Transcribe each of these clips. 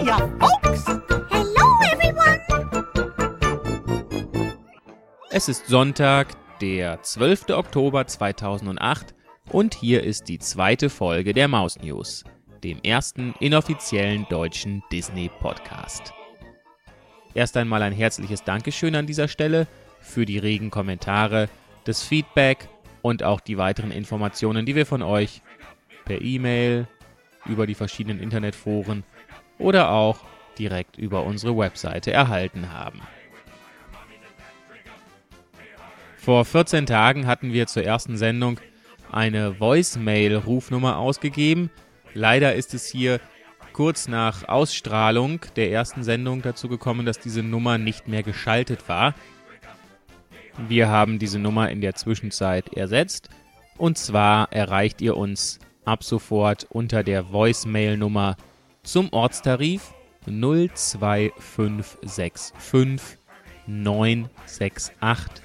Hiya, folks! Hello, everyone! Es ist Sonntag, der 12. Oktober 2008 und hier ist die zweite Folge der Maus News, dem ersten inoffiziellen deutschen Disney-Podcast. Erst einmal ein herzliches Dankeschön an dieser Stelle für die regen Kommentare, das Feedback und auch die weiteren Informationen, die wir von euch per E-Mail, über die verschiedenen Internetforen oder auch direkt über unsere Webseite erhalten haben. Vor 14 Tagen hatten wir zur ersten Sendung eine Voicemail-Rufnummer ausgegeben. Leider ist es hier kurz nach Ausstrahlung der ersten Sendung dazu gekommen, dass diese Nummer nicht mehr geschaltet war. Wir haben diese Nummer in der Zwischenzeit ersetzt. Und zwar erreicht ihr uns ab sofort unter der Voicemail-Nummer zum Ortstarif 02565 968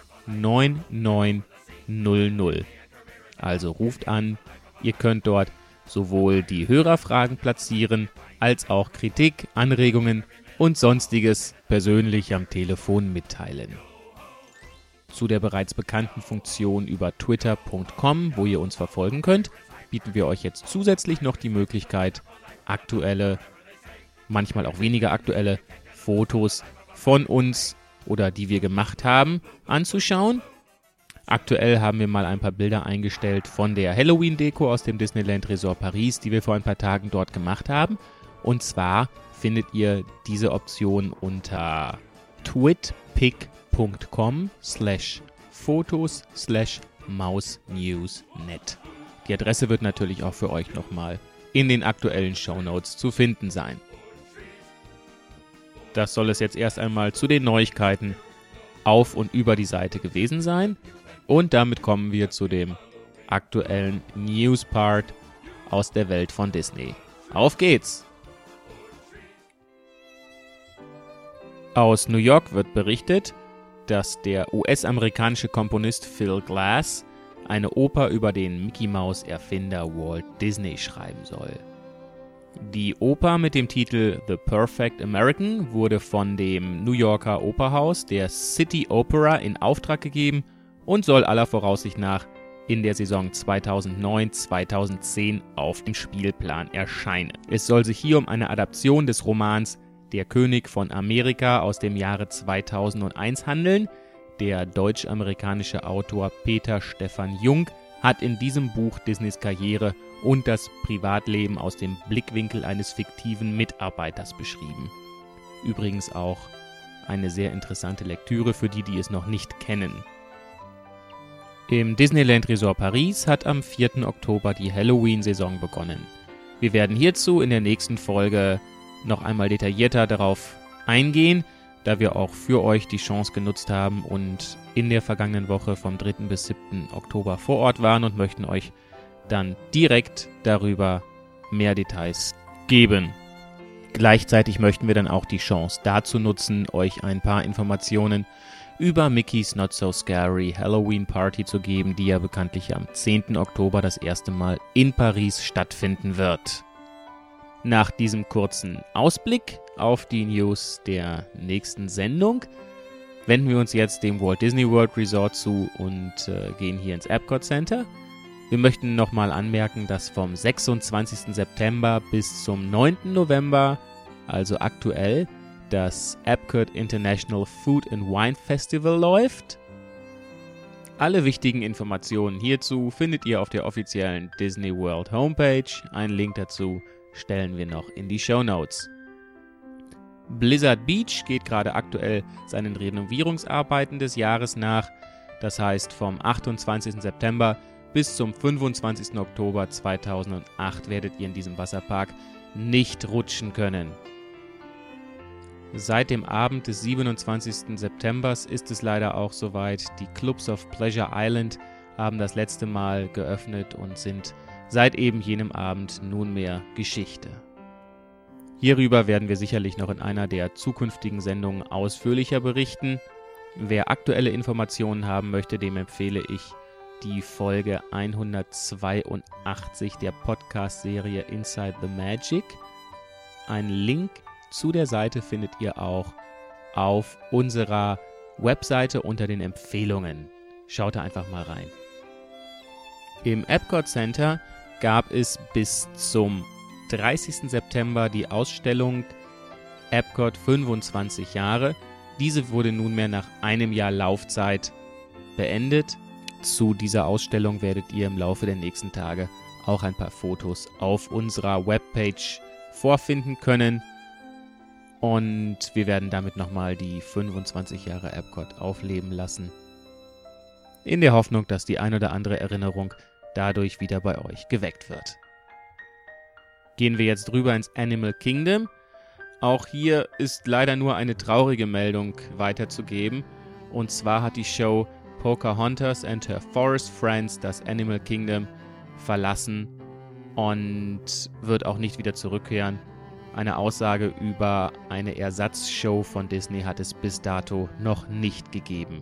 9900. Also ruft an, ihr könnt dort sowohl die Hörerfragen platzieren, als auch Kritik, Anregungen und Sonstiges persönlich am Telefon mitteilen. Zu der bereits bekannten Funktion über twitter.com, wo ihr uns verfolgen könnt, bieten wir euch jetzt zusätzlich noch die Möglichkeit, aktuelle, manchmal auch weniger aktuelle Fotos von uns oder die wir gemacht haben, anzuschauen. Aktuell haben wir mal ein paar Bilder eingestellt von der Halloween-Deko aus dem Disneyland Resort Paris, die wir vor ein paar Tagen dort gemacht haben. Und zwar findet ihr diese Option unter twitpic.com/fotos/mausnewsnet. Die Adresse wird natürlich auch für euch nochmal in den aktuellen Shownotes zu finden sein. Das soll es jetzt erst einmal zu den Neuigkeiten auf und über die Seite gewesen sein. Und damit kommen wir zu dem aktuellen News-Part aus der Welt von Disney. Auf geht's! Aus New York wird berichtet, dass der US-amerikanische Komponist Phil Glass eine Oper über den Mickey-Maus-Erfinder Walt Disney schreiben soll. Die Oper mit dem Titel The Perfect American wurde von dem New Yorker Operhaus, der City Opera, in Auftrag gegeben und soll aller Voraussicht nach in der Saison 2009-2010 auf dem Spielplan erscheinen. Es soll sich hier um eine Adaption des Romans Der König von Amerika aus dem Jahre 2001 handeln. Der deutsch-amerikanische Autor Peter Stephan Jung hat in diesem Buch Disneys Karriere und das Privatleben aus dem Blickwinkel eines fiktiven Mitarbeiters beschrieben. Übrigens auch eine sehr interessante Lektüre für die, die es noch nicht kennen. Im Disneyland Resort Paris hat am 4. Oktober die Halloween-Saison begonnen. Wir werden hierzu in der nächsten Folge noch einmal detaillierter darauf eingehen, da wir auch für euch die Chance genutzt haben und in der vergangenen Woche vom 3. bis 7. Oktober vor Ort waren und möchten euch dann direkt darüber mehr Details geben. Gleichzeitig möchten wir dann auch die Chance dazu nutzen, euch ein paar Informationen über Mickey's Not So Scary Halloween Party zu geben, die ja bekanntlich am 10. Oktober das erste Mal in Paris stattfinden wird. Nach diesem kurzen Ausblick auf die News der nächsten Sendung wenden wir uns jetzt dem Walt Disney World Resort zu und gehen hier ins Epcot Center. Wir möchten nochmal anmerken, dass vom 26. September bis zum 9. November, also aktuell, das Epcot International Food and Wine Festival läuft. Alle wichtigen Informationen hierzu findet ihr auf der offiziellen Disney World Homepage. Einen Link dazu stellen wir noch in die Shownotes. Blizzard Beach geht gerade aktuell seinen Renovierungsarbeiten des Jahres nach. Das heißt, vom 28. September bis zum 25. Oktober 2008 werdet ihr in diesem Wasserpark nicht rutschen können. Seit dem Abend des 27. September ist es leider auch soweit. Die Clubs of Pleasure Island haben das letzte Mal geöffnet und sind seit eben jenem Abend nunmehr Geschichte. Hierüber werden wir sicherlich noch in einer der zukünftigen Sendungen ausführlicher berichten. Wer aktuelle Informationen haben möchte, dem empfehle ich die Folge 182 der Podcast-Serie Inside the Magic. Ein Link zu der Seite findet ihr auch auf unserer Webseite unter den Empfehlungen. Schaut da einfach mal rein. Im Epcot Center gab es bis zum 30. September die Ausstellung Epcot 25 Jahre. Diese wurde nunmehr nach einem Jahr Laufzeit beendet. Zu dieser Ausstellung werdet ihr im Laufe der nächsten Tage auch ein paar Fotos auf unserer Webpage vorfinden können. Und wir werden damit nochmal die 25 Jahre Epcot aufleben lassen. In der Hoffnung, dass die ein oder andere Erinnerung dadurch wieder bei euch geweckt wird. Gehen wir jetzt rüber ins Animal Kingdom. Auch hier ist leider nur eine traurige Meldung weiterzugeben. Und zwar hat die Show Pocahontas and Her Forest Friends das Animal Kingdom verlassen und wird auch nicht wieder zurückkehren. Eine Aussage über eine Ersatzshow von Disney hat es bis dato noch nicht gegeben.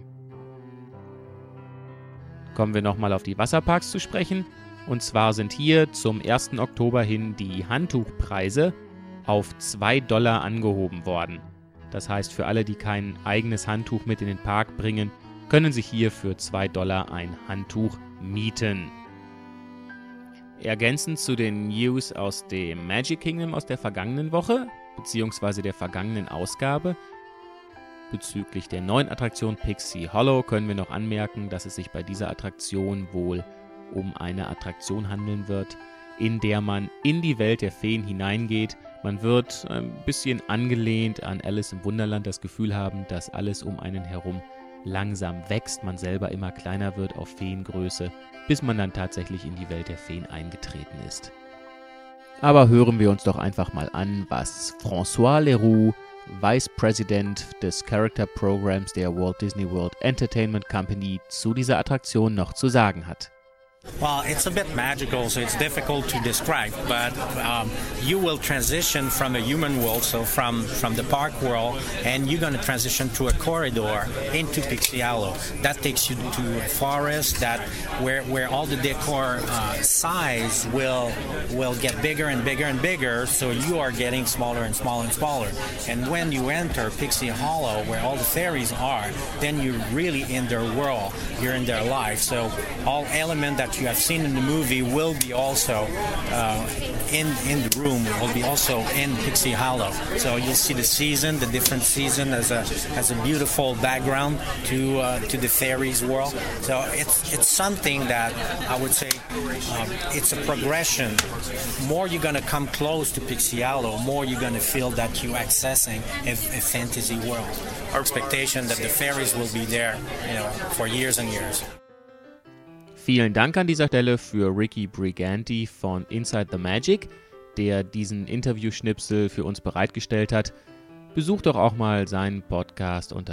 Kommen wir nochmal auf die Wasserparks zu sprechen. Und zwar sind hier zum 1. Oktober hin die Handtuchpreise auf $2 angehoben worden. Das heißt, für alle, die kein eigenes Handtuch mit in den Park bringen, können sich hier für $2 ein Handtuch mieten. Ergänzend zu den News aus dem Magic Kingdom aus der vergangenen Woche, beziehungsweise der vergangenen Ausgabe, bezüglich der neuen Attraktion Pixie Hollow können wir noch anmerken, dass es sich bei dieser Attraktion wohl um eine Attraktion handeln wird, in der man in die Welt der Feen hineingeht. Man wird ein bisschen angelehnt an Alice im Wunderland das Gefühl haben, dass alles um einen herum langsam wächst, man selber immer kleiner wird auf Feengröße, bis man dann tatsächlich in die Welt der Feen eingetreten ist. Aber hören wir uns doch einfach mal an, was François Leroux, Vice President des Character Programs der Walt Disney World Entertainment Company, zu dieser Attraktion noch zu sagen hat. Well, it's a bit magical, so it's difficult to describe, but you will transition from a human world, so from the park world, and you're going to transition to a corridor into Pixie Hollow. That takes you to a forest where all the decor size will get bigger and bigger and bigger, so you are getting smaller and smaller and smaller. And when you enter Pixie Hollow, where all the fairies are, then you're really in their world, you're in their life. So all elements that you have seen in the movie will be also in the room, will be also in Pixie Hollow. So you'll see the season, the different season as a beautiful background to the fairies world. So it's something that I would say it's a progression. More you're going to come close to Pixie Hollow, more you're going to feel that you're accessing a fantasy world. Our expectation that the fairies will be there, for years and years. Vielen Dank an dieser Stelle für Ricky Briganti von Inside the Magic, der diesen Interviewschnipsel für uns bereitgestellt hat. Besucht doch auch mal seinen Podcast unter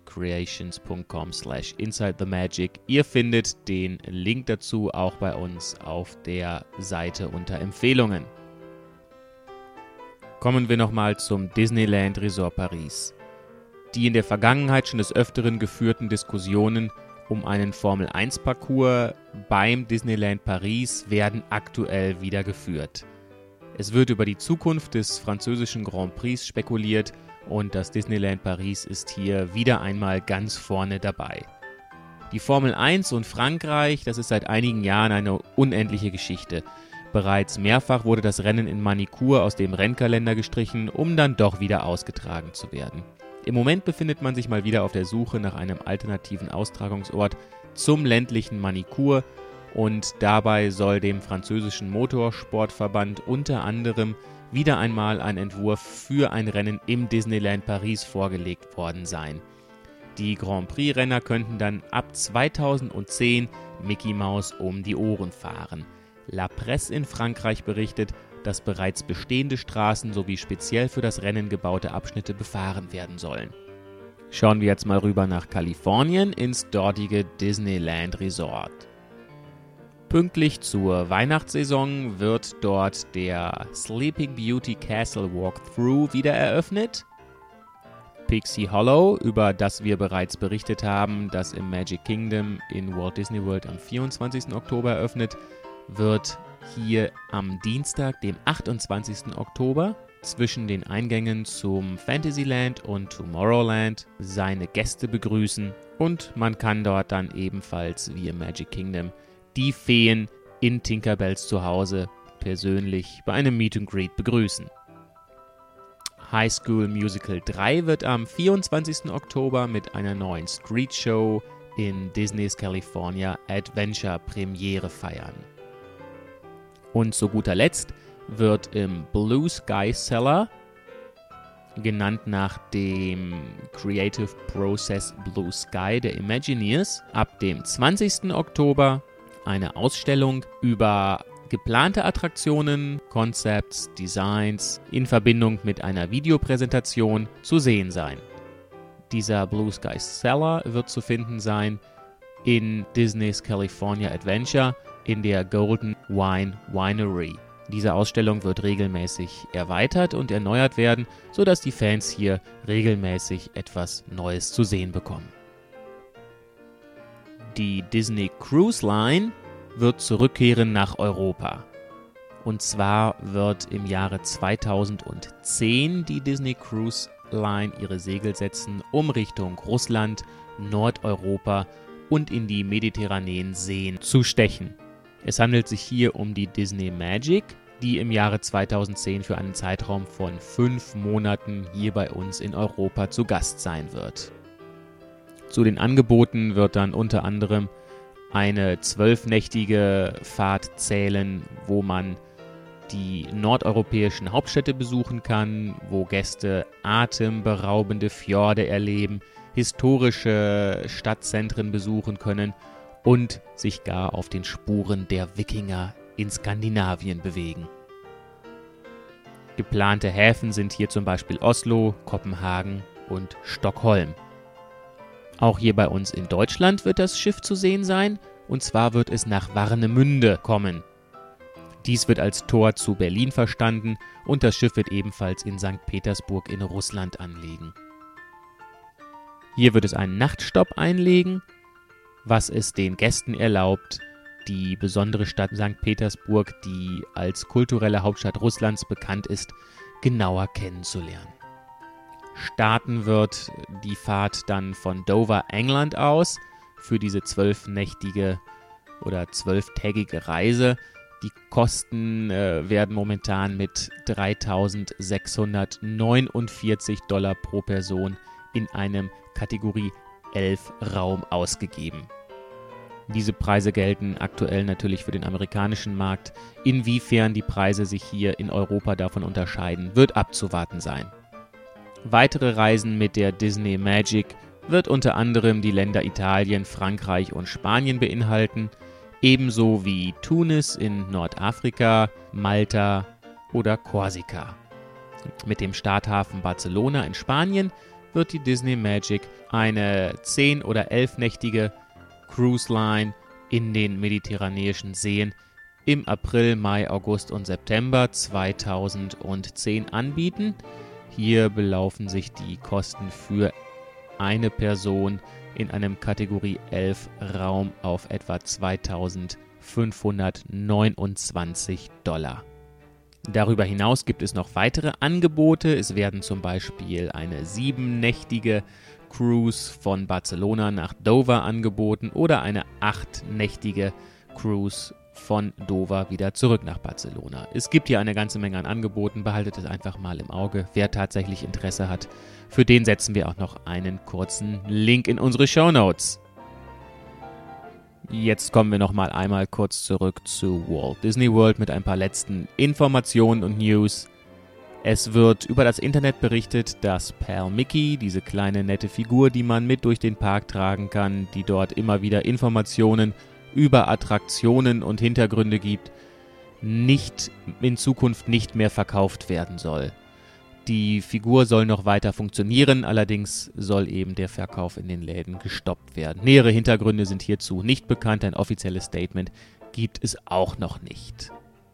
disneycreations.com/insidethemagic. Ihr findet den Link dazu auch bei uns auf der Seite unter Empfehlungen. Kommen wir nochmal zum Disneyland Resort Paris. Die in der Vergangenheit schon des Öfteren geführten Diskussionen um einen Formel-1-Parcours beim Disneyland Paris werden aktuell wieder geführt. Es wird über die Zukunft des französischen Grand Prix spekuliert und das Disneyland Paris ist hier wieder einmal ganz vorne dabei. Die Formel 1 und Frankreich, das ist seit einigen Jahren eine unendliche Geschichte. Bereits mehrfach wurde das Rennen in Manicourt aus dem Rennkalender gestrichen, um dann doch wieder ausgetragen zu werden. Im Moment befindet man sich mal wieder auf der Suche nach einem alternativen Austragungsort zum ländlichen Manicourt und dabei soll dem französischen Motorsportverband unter anderem wieder einmal ein Entwurf für ein Rennen im Disneyland Paris vorgelegt worden sein. Die Grand Prix-Renner könnten dann ab 2010 Mickey Mouse um die Ohren fahren. La Presse in Frankreich berichtet, dass bereits bestehende Straßen sowie speziell für das Rennen gebaute Abschnitte befahren werden sollen. Schauen wir jetzt mal rüber nach Kalifornien ins dortige Disneyland Resort. Pünktlich zur Weihnachtssaison wird dort der Sleeping Beauty Castle Walkthrough wieder eröffnet. Pixie Hollow, über das wir bereits berichtet haben, das im Magic Kingdom in Walt Disney World am 24. Oktober eröffnet, wird hier am Dienstag, dem 28. Oktober, zwischen den Eingängen zum Fantasyland und Tomorrowland seine Gäste begrüßen und man kann dort dann ebenfalls wie im Magic Kingdom die Feen in Tinkerbells Zuhause persönlich bei einem Meet and Greet begrüßen. High School Musical 3 wird am 24. Oktober mit einer neuen Street Show in Disney's California Adventure Premiere feiern. Und zu guter Letzt wird im Blue Sky Cellar, genannt nach dem Creative Process Blue Sky der Imagineers, ab dem 20. Oktober eine Ausstellung über geplante Attraktionen, Concepts, Designs in Verbindung mit einer Videopräsentation zu sehen sein. Dieser Blue Sky Cellar wird zu finden sein in Disney's California Adventure in der Golden Wine Winery. Diese Ausstellung wird regelmäßig erweitert und erneuert werden, sodass die Fans hier regelmäßig etwas Neues zu sehen bekommen. Die Disney Cruise Line wird zurückkehren nach Europa. Und zwar wird im Jahre 2010 die Disney Cruise Line ihre Segel setzen, um Richtung Russland, Nordeuropa und in die mediterranen Seen zu stechen. Es handelt sich hier um die Disney Magic, die im Jahre 2010 für einen Zeitraum von 5 Monaten hier bei uns in Europa zu Gast sein wird. Zu den Angeboten wird dann unter anderem eine 12-nächtige Fahrt zählen, wo man die nordeuropäischen Hauptstädte besuchen kann, wo Gäste atemberaubende Fjorde erleben, historische Stadtzentren besuchen können und sich gar auf den Spuren der Wikinger in Skandinavien bewegen. Geplante Häfen sind hier zum Beispiel Oslo, Kopenhagen und Stockholm. Auch hier bei uns in Deutschland wird das Schiff zu sehen sein, und zwar wird es nach Warnemünde kommen. Dies wird als Tor zu Berlin verstanden und das Schiff wird ebenfalls in St. Petersburg in Russland anlegen. Hier wird es einen Nachtstopp einlegen, was es den Gästen erlaubt, die besondere Stadt St. Petersburg, die als kulturelle Hauptstadt Russlands bekannt ist, genauer kennenzulernen. Starten wird die Fahrt dann von Dover, England aus für diese 12-nächtige oder 12-tägige Reise. Die Kosten werden momentan mit $3.649 pro Person in einem Kategorie 11 Raum ausgegeben. Diese Preise gelten aktuell natürlich für den amerikanischen Markt. Inwiefern die Preise sich hier in Europa davon unterscheiden, wird abzuwarten sein. Weitere Reisen mit der Disney Magic wird unter anderem die Länder Italien, Frankreich und Spanien beinhalten, ebenso wie Tunis in Nordafrika, Malta oder Korsika. Mit dem Starthafen Barcelona in Spanien wird die Disney Magic eine 10- oder 11-nächtige Cruise Line in den mediterranischen Seen im April, Mai, August und September 2010 anbieten. Hier belaufen sich die Kosten für eine Person in einem Kategorie 11 Raum auf etwa $2.529. Darüber hinaus gibt es noch weitere Angebote. Es werden zum Beispiel eine 7-nächtige Cruise von Barcelona nach Dover angeboten oder eine 8-nächtige Cruise von Dover wieder zurück nach Barcelona. Es gibt hier eine ganze Menge an Angeboten, behaltet es einfach mal im Auge. Wer tatsächlich Interesse hat, für den setzen wir auch noch einen kurzen Link in unsere Shownotes. Jetzt kommen wir noch mal einmal kurz zurück zu Walt Disney World mit ein paar letzten Informationen und News. Es wird über das Internet berichtet, dass Pal Mickey, diese kleine nette Figur, die man mit durch den Park tragen kann, die dort immer wieder Informationen über Attraktionen und Hintergründe gibt, in Zukunft nicht mehr verkauft werden soll. Die Figur soll noch weiter funktionieren, allerdings soll eben der Verkauf in den Läden gestoppt werden. Nähere Hintergründe sind hierzu nicht bekannt, ein offizielles Statement gibt es auch noch nicht.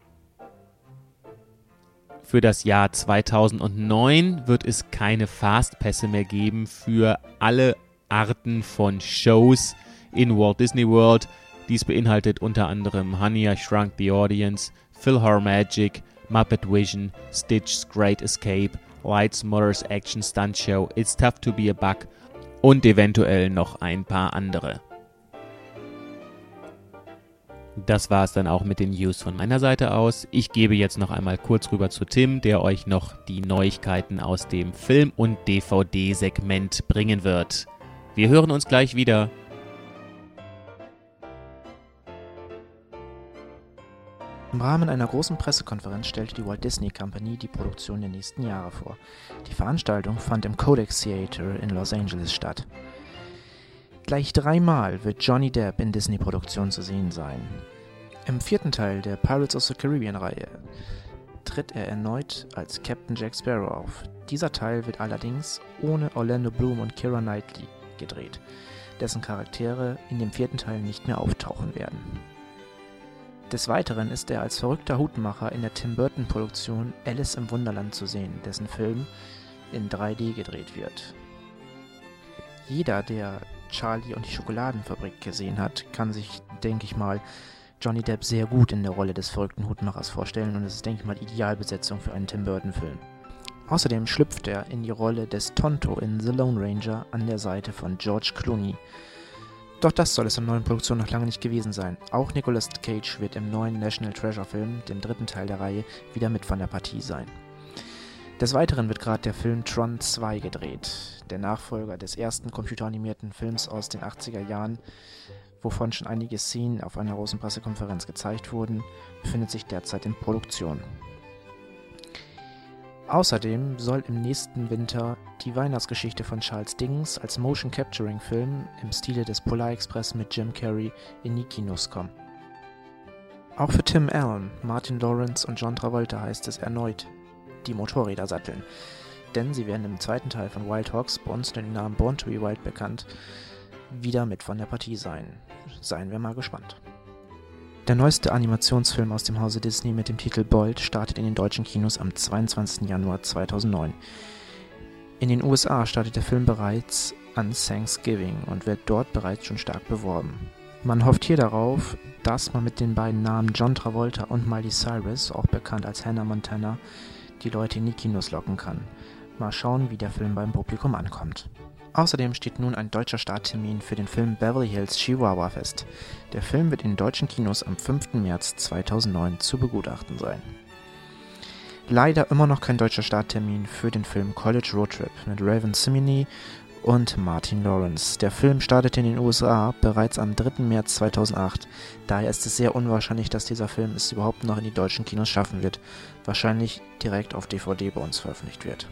Für das Jahr 2009 wird es keine Fastpässe mehr geben für alle Arten von Shows in Walt Disney World. Dies beinhaltet unter anderem Honey, I Shrunk the Audience, PhilharMagic, Muppet Vision, Stitch's Great Escape, Light's Mother's Action Stunt Show, It's Tough to be a Bug und eventuell noch ein paar andere. Das war es dann auch mit den News von meiner Seite aus. Ich gebe jetzt noch einmal kurz rüber zu Tim, der euch noch die Neuigkeiten aus dem Film- und DVD-Segment bringen wird. Wir hören uns gleich wieder. Im Rahmen einer großen Pressekonferenz stellte die Walt Disney Company die Produktion der nächsten Jahre vor. Die Veranstaltung fand im Codex Theater in Los Angeles statt. Gleich 3-mal wird Johnny Depp in Disney-Produktionen zu sehen sein. Im 4. Teil der Pirates of the Caribbean-Reihe tritt er erneut als Captain Jack Sparrow auf. Dieser Teil wird allerdings ohne Orlando Bloom und Keira Knightley gedreht, dessen Charaktere in dem 4. Teil nicht mehr auftauchen werden. Des Weiteren ist er als verrückter Hutmacher in der Tim Burton-Produktion Alice im Wunderland zu sehen, dessen Film in 3D gedreht wird. Jeder, der Charlie und die Schokoladenfabrik gesehen hat, kann sich, denke ich mal, Johnny Depp sehr gut in der Rolle des verrückten Hutmachers vorstellen und es ist, denke ich mal, die Idealbesetzung für einen Tim Burton-Film. Außerdem schlüpft er in die Rolle des Tonto in The Lone Ranger an der Seite von George Clooney. Doch das soll es in neuen Produktionen noch lange nicht gewesen sein. Auch Nicolas Cage wird im neuen National Treasure-Film, dem 3. Teil der Reihe, wieder mit von der Partie sein. Des Weiteren wird gerade der Film Tron 2 gedreht, der Nachfolger des ersten computeranimierten Films aus den 80er Jahren, wovon schon einige Szenen auf einer großen Pressekonferenz gezeigt wurden, befindet sich derzeit in Produktion. Außerdem soll im nächsten Winter die Weihnachtsgeschichte von Charles Dickens als Motion-Capturing-Film im Stile des Polar Express mit Jim Carrey in die Kinos kommen. Auch für Tim Allen, Martin Lawrence und John Travolta heißt es erneut die Motorräder satteln, denn sie werden im 2. Teil von Wild Hogs, bei uns unter dem Namen Born to be Wild bekannt, wieder mit von der Partie sein. Seien wir mal gespannt. Der neueste Animationsfilm aus dem Hause Disney mit dem Titel Bolt startet in den deutschen Kinos am 22. Januar 2009. In den USA startet der Film bereits an Thanksgiving und wird dort bereits schon stark beworben. Man hofft hier darauf, dass man mit den beiden Namen John Travolta und Miley Cyrus, auch bekannt als Hannah Montana, die Leute in die Kinos locken kann. Mal schauen, wie der Film beim Publikum ankommt. Außerdem steht nun ein deutscher Starttermin für den Film Beverly Hills Chihuahua fest. Der Film wird in den deutschen Kinos am 5. März 2009 zu begutachten sein. Leider immer noch kein deutscher Starttermin für den Film College Road Trip mit Raven Simony und Martin Lawrence. Der Film startete in den USA bereits am 3. März 2008. Daher ist es sehr unwahrscheinlich, dass dieser Film es überhaupt noch in die deutschen Kinos schaffen wird. Wahrscheinlich direkt auf DVD bei uns veröffentlicht wird.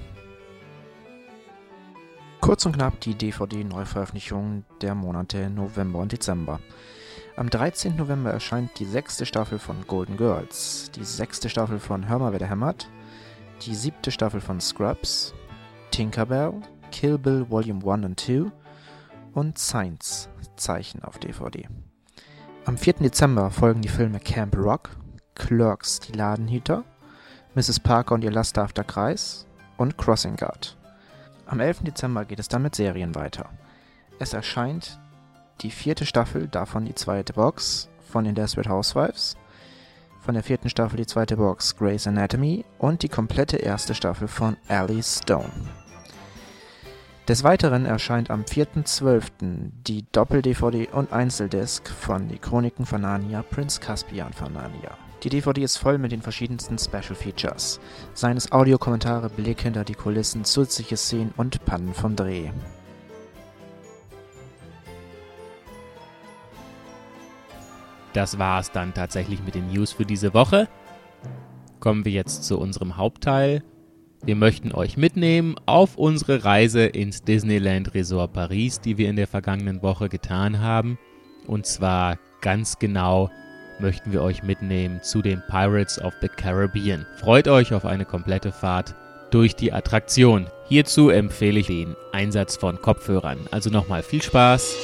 Kurz und knapp die DVD-Neuveröffentlichung der Monate November und Dezember. Am 13. November erscheint die 6. Staffel von Golden Girls, die 6. Staffel von Hör mal, wer da hämmert, die 7. Staffel von Scrubs, Tinkerbell, Kill Bill Volume 1 und 2 und Science, Zeichen auf DVD. Am 4. Dezember folgen die Filme Camp Rock, Clerks, die Ladenhüter, Mrs. Parker und ihr lasterhafter Kreis und Crossing Guard. Am 11. Dezember geht es dann mit Serien weiter. Es erscheint die 4. Staffel, davon die 2. Box von den Desperate Housewives, von der 4. Staffel die 2. Box Grey's Anatomy und die komplette 1. Staffel von Alice Stone. Des Weiteren erscheint am 4.12. die Doppel-DVD und Einzeldisc von Die Chroniken von Narnia, Prinz Caspian von Narnia. Die DVD ist voll mit den verschiedensten Special Features, seien es Audiokommentare, Blick hinter die Kulissen, zusätzliche Szenen und Pannen vom Dreh. Das war es dann tatsächlich mit den News für diese Woche. Kommen wir jetzt zu unserem Hauptteil. Wir möchten euch mitnehmen auf unsere Reise ins Disneyland Resort Paris, die wir in der vergangenen Woche getan haben. Und zwar ganz genau möchten wir euch mitnehmen zu den Pirates of the Caribbean. Freut euch auf eine komplette Fahrt durch die Attraktion. Hierzu empfehle ich den Einsatz von Kopfhörern. Also nochmal viel Spaß.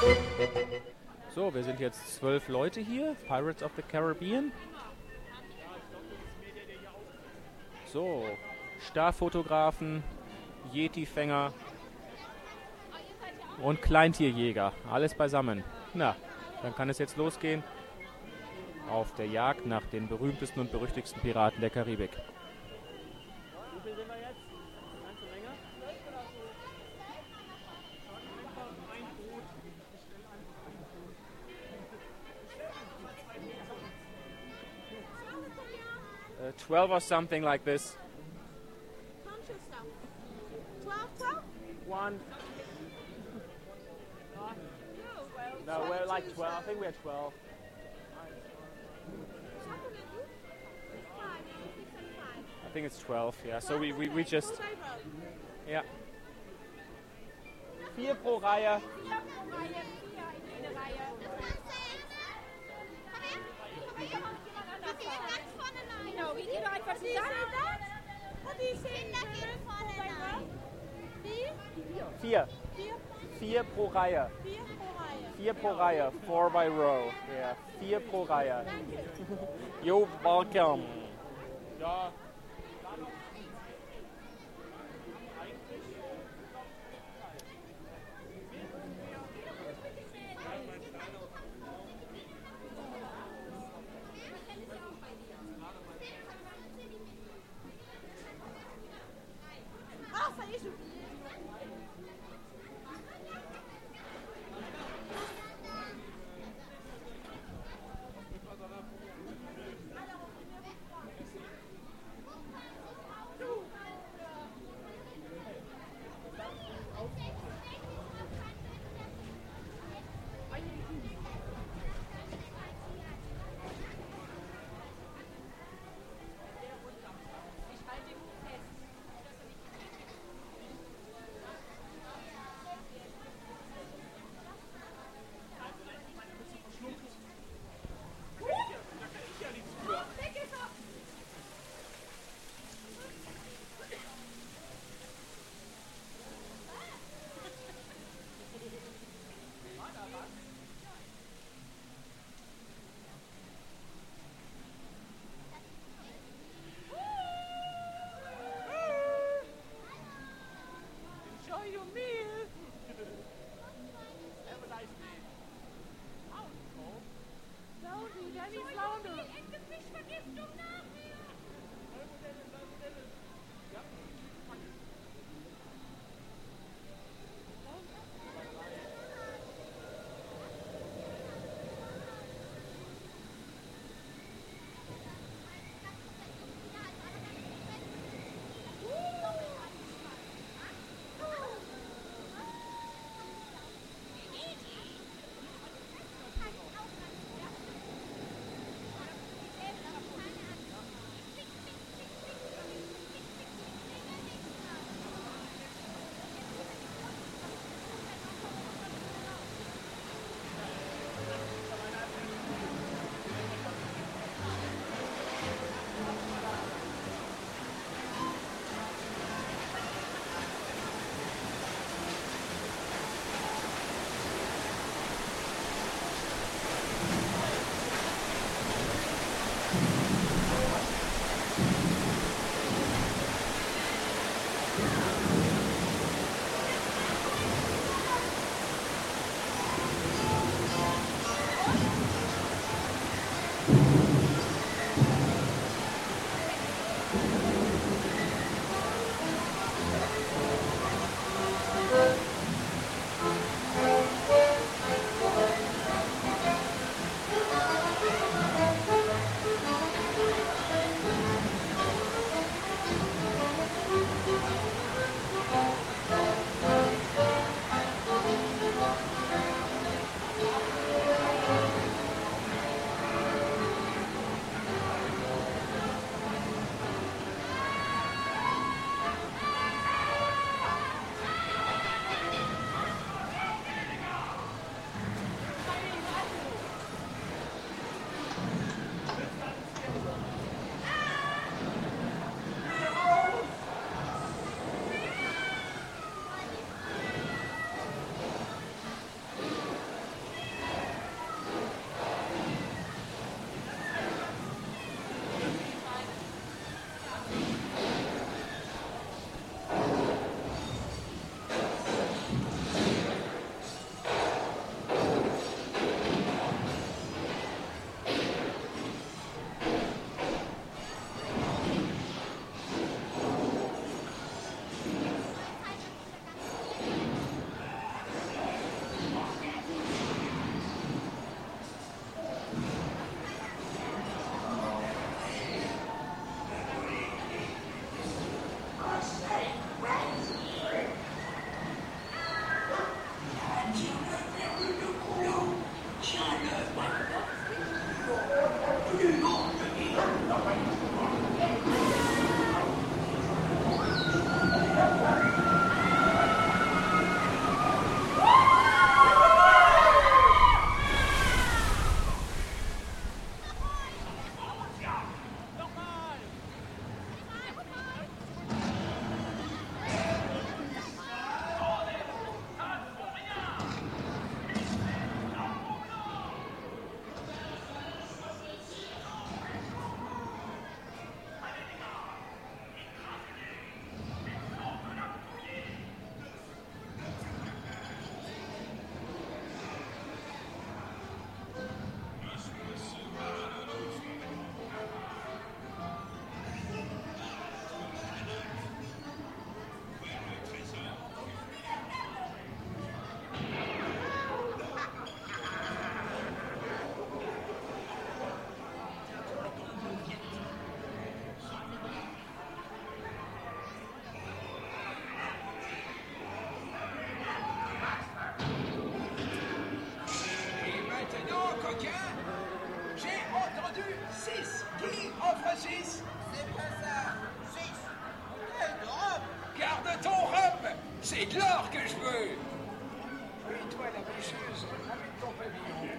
So, wir sind jetzt 12 Leute hier, Pirates of the Caribbean. So, Starfotografen, Yeti-Fänger und Kleintierjäger. Alles beisammen. Na, dann kann es jetzt losgehen auf der Jagd nach den berühmtesten und berüchtigsten Piraten der Karibik. Wie viel sind wir jetzt? Eine ganze Menge? 12 or something like this. One. No, we're like 12. I think we're 12. I think it's 12, yeah. So we just... Yeah. 4 pro Reihe. Vier pro Reihe. 4 pro Reihe. 4 by row. Yeah. 4 pro Reihe. You're welcome. Ja. Francis? C'est pas ça. 6. De rhum. Garde ton rhum. C'est de l'or que je veux. Et toi, la pêcheuse, amène ton pavillon.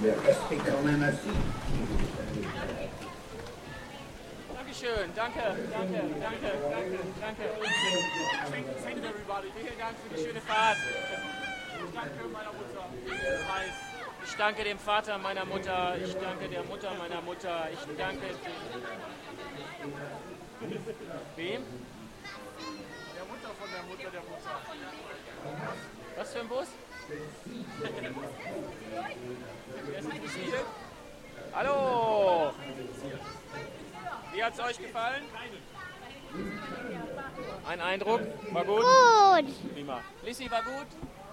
Restez quand même assis. Dankeschön, danke. Thank you, everybody. Vielen Dank für die schöne Fahrt. Ich danke meiner Mutter. Ich danke dem Vater meiner Mutter. Ich danke der Mutter meiner Mutter. Ich danke wem? Der Mutter von der Mutter der Mutter. Was für ein Bus? Wer ist nicht hier? Hallo! Wie hat's euch gefallen? Ein Eindruck? War gut? Gut. Prima. Lissy, war gut?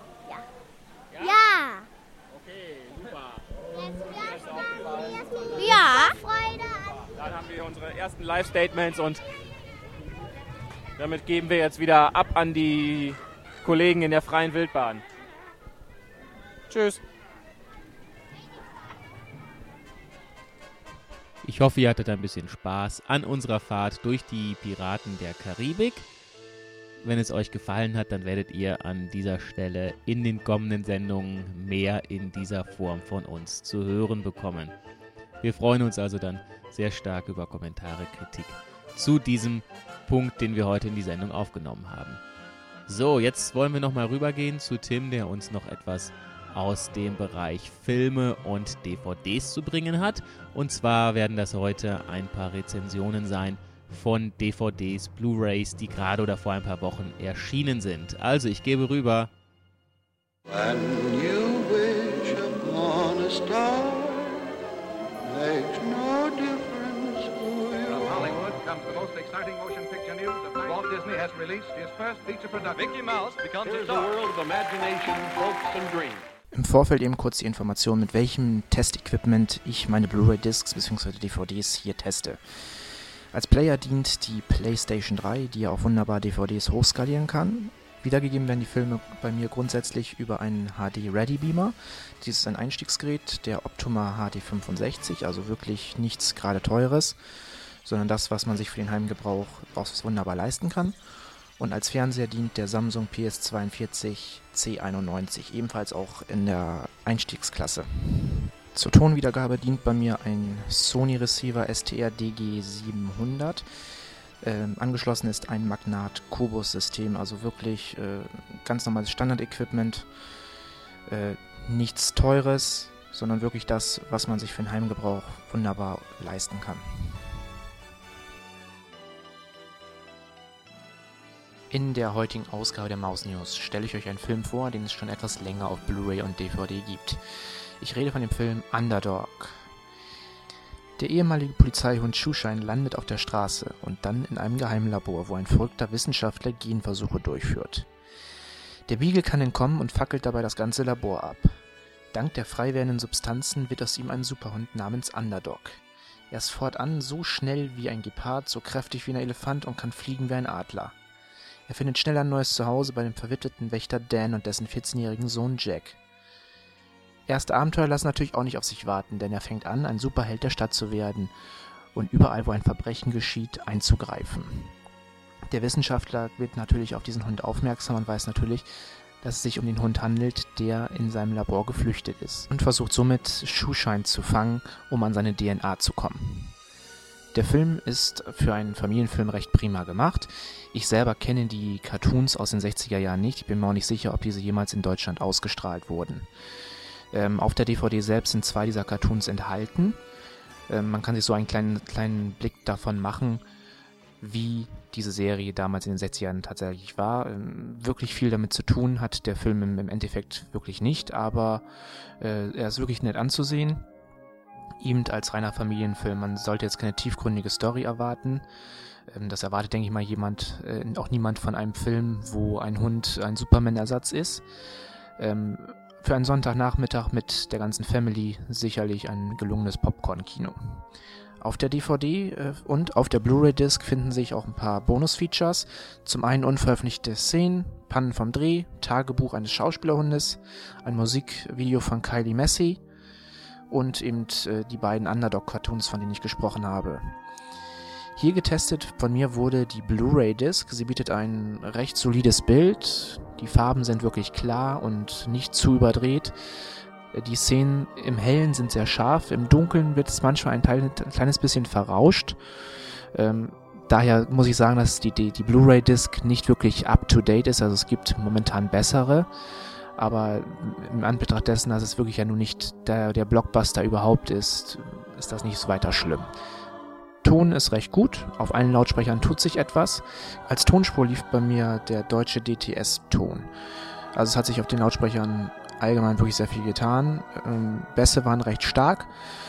Ja. Okay, super. Mir ist auch gefallen. Ja. Freude. Dann haben wir unsere ersten Live-Statements und damit geben wir jetzt wieder ab an die Kollegen in der freien Wildbahn. Tschüss. Ich hoffe, ihr hattet ein bisschen Spaß an unserer Fahrt durch die Piraten der Karibik. Wenn es euch gefallen hat, dann werdet ihr an dieser Stelle in den kommenden Sendungen mehr in dieser Form von uns zu hören bekommen. Wir freuen uns also dann sehr stark über Kommentare, Kritik zu diesem Punkt, den wir heute in die Sendung aufgenommen haben. So, jetzt wollen wir nochmal rübergehen zu Tim, der uns noch etwas aus dem Bereich Filme und DVDs zu bringen hat. Und zwar werden das heute ein paar Rezensionen sein von DVDs, Blu-rays, die gerade oder vor ein paar Wochen erschienen sind. Also, ich gebe rüber. When you wish upon a star, makes no difference who you From are. Hollywood comes the most exciting motion picture news of night. Walt Disney has released his first feature production. Mickey Mouse becomes a star. World of imagination, hopes and dreams. Im Vorfeld eben kurz die Information, mit welchem Testequipment ich meine Blu-ray-Discs bzw. DVDs hier teste. Als Player dient die PlayStation 3, die ja auch wunderbar DVDs hochskalieren kann. Wiedergegeben werden die Filme bei mir grundsätzlich über einen HD-Ready-Beamer. Dies ist ein Einstiegsgerät, der Optoma HD65, also wirklich nichts gerade Teures, sondern das, was man sich für den Heimgebrauch wunderbar leisten kann. Und als Fernseher dient der Samsung PS42 C91, ebenfalls auch in der Einstiegsklasse. Zur Tonwiedergabe dient bei mir ein Sony Receiver STR DG700. Angeschlossen ist ein Magnat Qobuz-System, also wirklich ganz normales Standard-Equipment. Nichts Teures, sondern wirklich das, was man sich für den Heimgebrauch wunderbar leisten kann. In der heutigen Ausgabe der Maus News stelle ich euch einen Film vor, den es schon etwas länger auf Blu-ray und DVD gibt. Ich rede von dem Film Underdog. Der ehemalige Polizeihund Shoeshine landet auf der Straße und dann in einem geheimen Labor, wo ein verrückter Wissenschaftler Genversuche durchführt. Der Beagle kann entkommen und fackelt dabei das ganze Labor ab. Dank der frei werdenden Substanzen wird aus ihm ein Superhund namens Underdog. Er ist fortan so schnell wie ein Gepard, so kräftig wie ein Elefant und kann fliegen wie ein Adler. Er findet schnell ein neues Zuhause bei dem verwitweten Wächter Dan und dessen 14-jährigen Sohn Jack. Erste Abenteuer lassen natürlich auch nicht auf sich warten, denn er fängt an, ein Superheld der Stadt zu werden und überall, wo ein Verbrechen geschieht, einzugreifen. Der Wissenschaftler wird natürlich auf diesen Hund aufmerksam und weiß natürlich, dass es sich um den Hund handelt, der in seinem Labor geflüchtet ist und versucht somit Shoeshine zu fangen, um an seine DNA zu kommen. Der Film ist für einen Familienfilm recht prima gemacht. Ich selber kenne die Cartoons aus den 60er Jahren nicht. Ich bin mir auch nicht sicher, ob diese jemals in Deutschland ausgestrahlt wurden. Auf der DVD selbst sind 2 dieser Cartoons enthalten. Man kann sich so einen kleinen Blick davon machen, wie diese Serie damals in den 60er Jahren tatsächlich war. Wirklich viel damit zu tun hat der Film im Endeffekt wirklich nicht, aber er ist wirklich nett anzusehen. Eben als reiner Familienfilm. Man sollte jetzt keine tiefgründige Story erwarten. Das erwartet, denke ich mal, auch niemand von einem Film, wo ein Hund ein Superman-Ersatz ist. Für einen Sonntagnachmittag mit der ganzen Family sicherlich ein gelungenes Popcorn-Kino. Auf der DVD und auf der Blu-ray-Disc finden sich auch ein paar Bonus-Features. Zum einen unveröffentlichte Szenen, Pannen vom Dreh, Tagebuch eines Schauspielerhundes, ein Musikvideo von Kylie Massey und eben die beiden Underdog-Cartoons, von denen ich gesprochen habe. Hier getestet von mir wurde die Blu-ray-Disc. Sie bietet ein recht solides Bild. Die Farben sind wirklich klar und nicht zu überdreht. Die Szenen im Hellen sind sehr scharf, im Dunkeln wird es manchmal ein kleines bisschen verrauscht. Daher muss ich sagen, dass die Blu-ray-Disc nicht wirklich up-to-date ist, also es gibt momentan bessere, aber im Anbetracht dessen, dass es wirklich ja nun nicht der Blockbuster überhaupt ist das nicht so weiter schlimm. Ton ist recht gut, auf allen Lautsprechern tut sich etwas. Als Tonspur lief bei mir der deutsche DTS-Ton. Also es hat sich auf den Lautsprechern allgemein wirklich sehr viel getan. Bässe waren recht stark.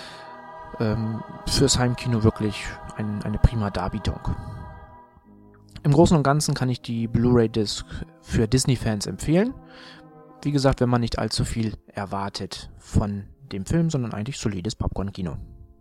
Fürs Heimkino wirklich eine prima Darbietung. Im Großen und Ganzen kann ich die Blu-ray-Disc für Disney-Fans empfehlen. Wie gesagt, wenn man nicht allzu viel erwartet von dem Film, sondern eigentlich solides Popcorn-Kino.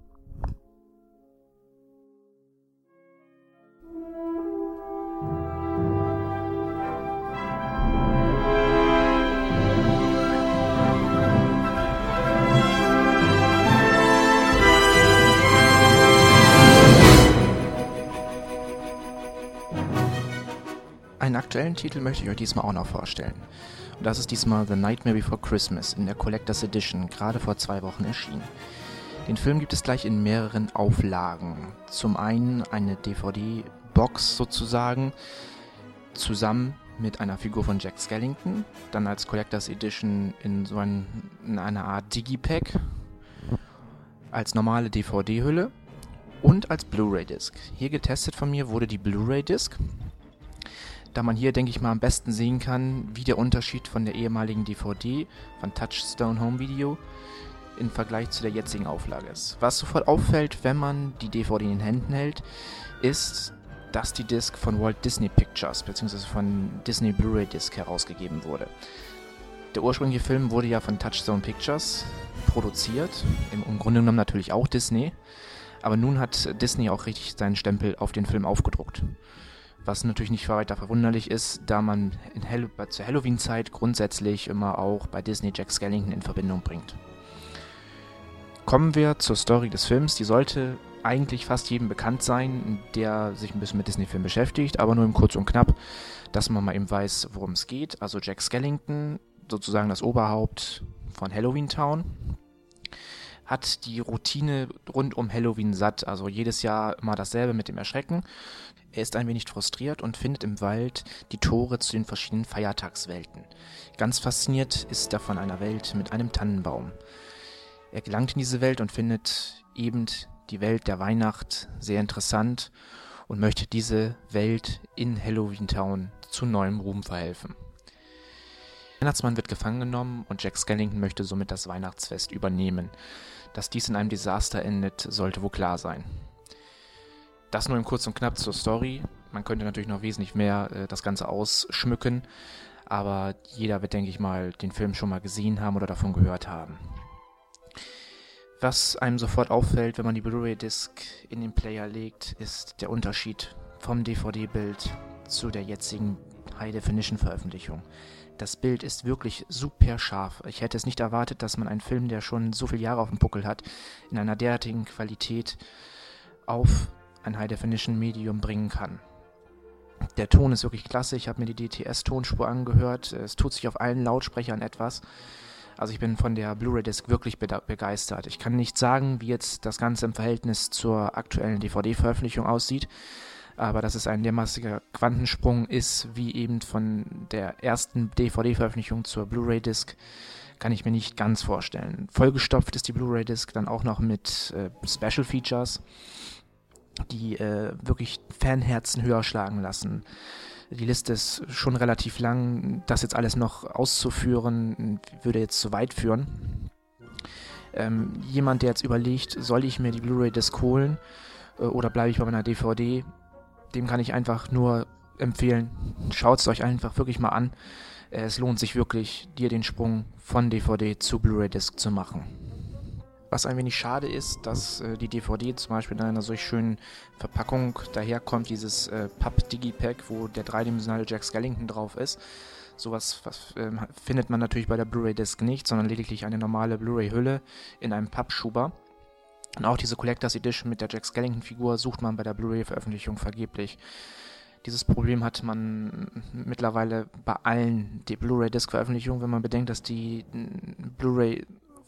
Einen aktuellen Titel möchte ich euch diesmal auch noch vorstellen. Und das ist diesmal The Nightmare Before Christmas in der Collectors Edition, gerade vor 2 Wochen erschienen. Den Film gibt es gleich in mehreren Auflagen. Zum einen eine DVD-Box sozusagen, zusammen mit einer Figur von Jack Skellington, dann als Collectors Edition in einer Art Digipack, als normale DVD-Hülle und als Blu-ray-Disc. Hier getestet von mir wurde die Blu-ray-Disc, da man hier, denke ich mal, am besten sehen kann, wie der Unterschied von der ehemaligen DVD von Touchstone Home Video im Vergleich zu der jetzigen Auflage ist. Was sofort auffällt, wenn man die DVD in den Händen hält, ist, dass die Disc von Walt Disney Pictures bzw. von Disney Blu-ray Disc herausgegeben wurde. Der ursprüngliche Film wurde ja von Touchstone Pictures produziert, im Grunde genommen natürlich auch Disney, aber nun hat Disney auch richtig seinen Stempel auf den Film aufgedruckt. Was natürlich nicht weiter verwunderlich ist, da man zur Halloween-Zeit grundsätzlich immer auch bei Disney Jack Skellington in Verbindung bringt. Kommen wir zur Story des Films. Die sollte eigentlich fast jedem bekannt sein, der sich ein bisschen mit Disney-Filmen beschäftigt, aber nur im Kurz und Knapp, dass man mal eben weiß, worum es geht. Also Jack Skellington, sozusagen das Oberhaupt von Halloween Town, hat die Routine rund um Halloween satt, also jedes Jahr immer dasselbe mit dem Erschrecken. Er ist ein wenig frustriert und findet im Wald die Tore zu den verschiedenen Feiertagswelten. Ganz fasziniert ist er von einer Welt mit einem Tannenbaum. Er gelangt in diese Welt und findet eben die Welt der Weihnacht sehr interessant und möchte diese Welt in Halloween Town zu neuem Ruhm verhelfen. Der Weihnachtsmann wird gefangen genommen und Jack Skellington möchte somit das Weihnachtsfest übernehmen. Dass dies in einem Desaster endet, sollte wohl klar sein. Das nur im Kurz und Knapp zur Story. Man könnte natürlich noch wesentlich mehr das Ganze ausschmücken, aber jeder wird, denke ich mal, den Film schon mal gesehen haben oder davon gehört haben. Was einem sofort auffällt, wenn man die Blu-ray-Disc in den Player legt, ist der Unterschied vom DVD-Bild zu der jetzigen High-Definition-Veröffentlichung. Das Bild ist wirklich super scharf. Ich hätte es nicht erwartet, dass man einen Film, der schon so viele Jahre auf dem Buckel hat, in einer derartigen Qualität auf ein High-Definition-Medium bringen kann. Der Ton ist wirklich klasse. Ich habe mir die DTS-Tonspur angehört. Es tut sich auf allen Lautsprechern etwas. Also ich bin von der Blu-ray-Disc wirklich begeistert. Ich kann nicht sagen, wie jetzt das Ganze im Verhältnis zur aktuellen DVD-Veröffentlichung aussieht, aber dass es ein dermaßiger Quantensprung ist, wie eben von der ersten DVD-Veröffentlichung zur Blu-ray-Disc, kann ich mir nicht ganz vorstellen. Vollgestopft ist die Blu-ray-Disc dann auch noch mit Special Features, die wirklich Fanherzen höher schlagen lassen. Die Liste ist schon relativ lang. Das jetzt alles noch auszuführen, würde jetzt zu weit führen. Jemand, der jetzt überlegt, soll ich mir die Blu-ray-Disc holen oder bleibe ich bei meiner DVD, dem kann ich einfach nur empfehlen, schaut es euch einfach wirklich mal an. Es lohnt sich wirklich, dir den Sprung von DVD zu Blu-ray-Disc zu machen. Was ein wenig schade ist, dass die DVD zum Beispiel in einer solch schönen Verpackung daherkommt, dieses Papp-Digipack, wo der dreidimensionale Jack Skellington drauf ist. Sowas findet man natürlich bei der Blu-ray-Disc nicht, sondern lediglich eine normale Blu-ray-Hülle in einem Pappschuber. Und auch diese Collectors Edition mit der Jack Skellington-Figur sucht man bei der Blu-ray-Veröffentlichung vergeblich. Dieses Problem hat man mittlerweile bei allen Blu-ray-Disc-Veröffentlichungen, wenn man bedenkt, dass die Blu-ray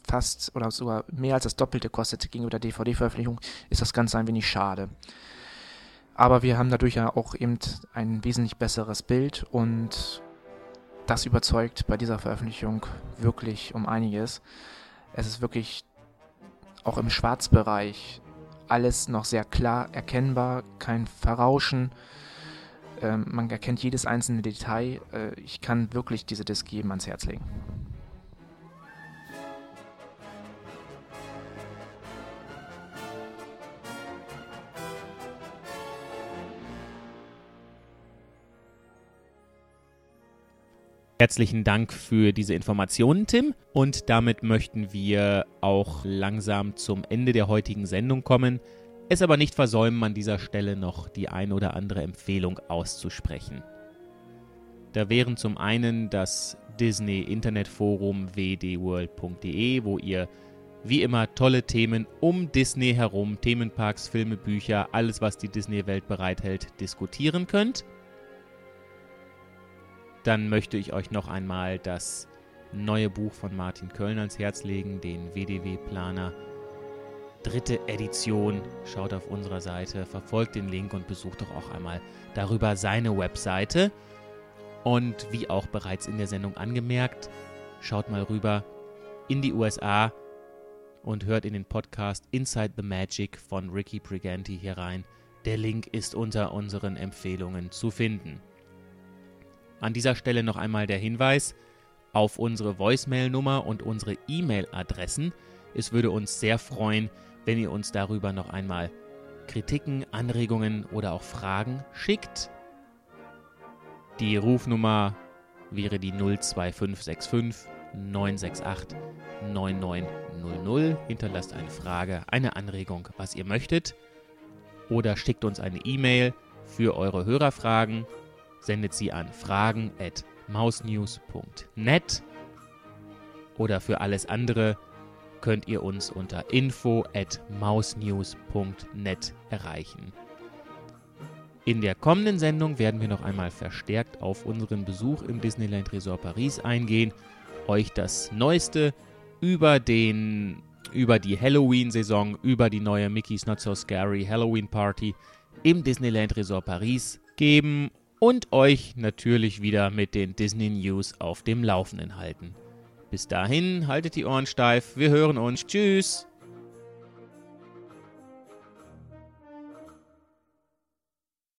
fast oder sogar mehr als das Doppelte kostet gegenüber der DVD-Veröffentlichung, ist das Ganze ein wenig schade. Aber wir haben dadurch ja auch eben ein wesentlich besseres Bild und das überzeugt bei dieser Veröffentlichung wirklich um einiges. Es ist wirklich auch im Schwarzbereich alles noch sehr klar erkennbar, kein Verrauschen. Man erkennt jedes einzelne Detail. Ich kann wirklich diese Disc jedem ans Herz legen. Herzlichen Dank für diese Informationen, Tim. Und damit möchten wir auch langsam zum Ende der heutigen Sendung kommen. Es aber nicht versäumen, an dieser Stelle noch die ein oder andere Empfehlung auszusprechen. Da wären zum einen das Disney-Internetforum wdworld.de, wo ihr wie immer tolle Themen um Disney herum, Themenparks, Filme, Bücher, alles was die Disney-Welt bereithält, diskutieren könnt. Dann möchte ich euch noch einmal das neue Buch von Martin Köln ans Herz legen, den WDW-Planer. 3. Edition. Schaut auf unserer Seite, verfolgt den Link und besucht doch auch einmal darüber seine Webseite. Und wie auch bereits in der Sendung angemerkt, schaut mal rüber in die USA und hört in den Podcast Inside the Magic von Ricky Briganti hier rein. Der Link ist unter unseren Empfehlungen zu finden. An dieser Stelle noch einmal der Hinweis auf unsere Voicemail-Nummer und unsere E-Mail-Adressen. Es würde uns sehr freuen, wenn ihr uns darüber noch einmal Kritiken, Anregungen oder auch Fragen schickt. Die Rufnummer wäre die 02565 968 9900. Hinterlasst eine Frage, eine Anregung, was ihr möchtet. Oder schickt uns eine E-Mail für eure Hörerfragen. Sendet sie an fragen@mausnews.net oder für alles andere könnt ihr uns unter info@mausnews.net erreichen. In der kommenden Sendung werden wir noch einmal verstärkt auf unseren Besuch im Disneyland Resort Paris eingehen, euch das Neueste über die Halloween-Saison, über die neue Mickey's Not So Scary Halloween Party im Disneyland Resort Paris geben und euch natürlich wieder mit den Disney News auf dem Laufenden halten. Bis dahin, haltet die Ohren steif, wir hören uns, tschüss!